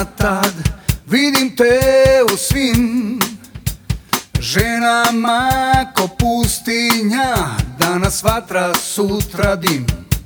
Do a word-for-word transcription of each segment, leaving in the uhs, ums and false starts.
tad vidim te u svim ženama ko pustinja, danas vatra, sutra dim.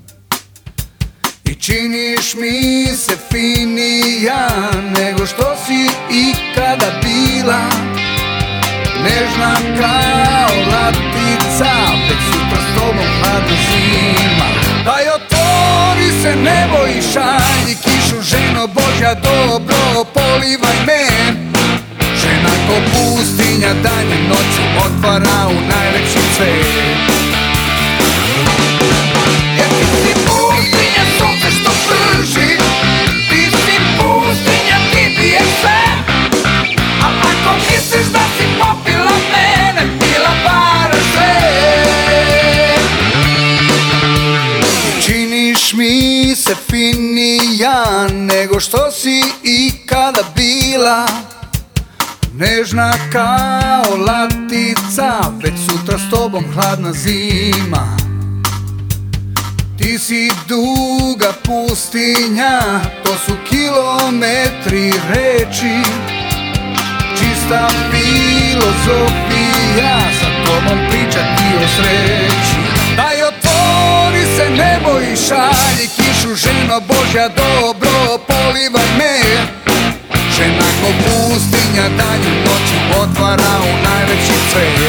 I činiš mi se finija nego što si ikada bila, nežna kao latica, već sutra s tobom hladna zima. Daj otvori se nebo i šalji kišu, ženo Božja, dobro polivaj me. Žena ko pustinja danje noći otvara u najlepši cvet. Jer ti si pustinja, sunce što prži, ti si pustinja, ti piješ sve. A ako misliš da si popila mene, pila bara sve. Činiš mi se finija nego što si ikada bila, nežna kao latica, već sutra s tobom hladna zima. Ti si duga pustinja, to su kilometri reči, čista filozofija, sa tobom pričati o sreći. Daj otvori se nebo i šalji kišu, ženo Božja, dobro polivaj me. Žena ko pustinja danju noću otvara u najveći cvet.